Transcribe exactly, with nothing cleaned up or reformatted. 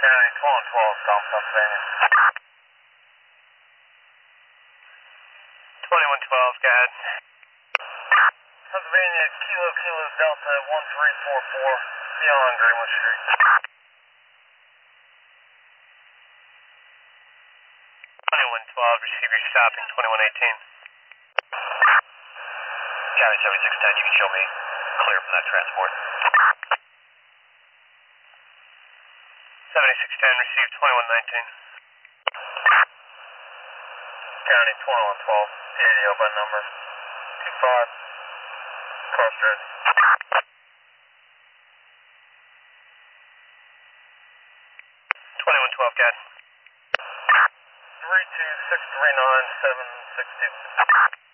County, twelve twelve, South Pennsylvania. twenty-one twelve, go ahead. Pennsylvania, Kilo Kilo Delta one three four four, beyond Greenwood Street. twenty-one twelve, receive your stopping, twenty-one eighteen. County seventy-six ten, you can show me clear from that transport. seventy-six ten, receive twenty-one nineteen. County twenty-one twelve, P A D O by number two five, cross ready. twenty-one twelve, Gad. three two six three nine seven six two.